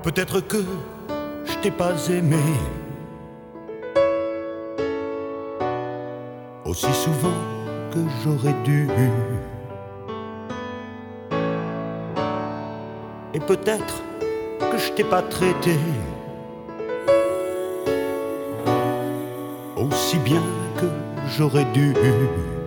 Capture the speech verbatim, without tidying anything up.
Peut-être que je t'ai pas aimé aussi souvent que j'aurais dû. Et peut-être que je t'ai pas traité aussi bien que j'aurais dû.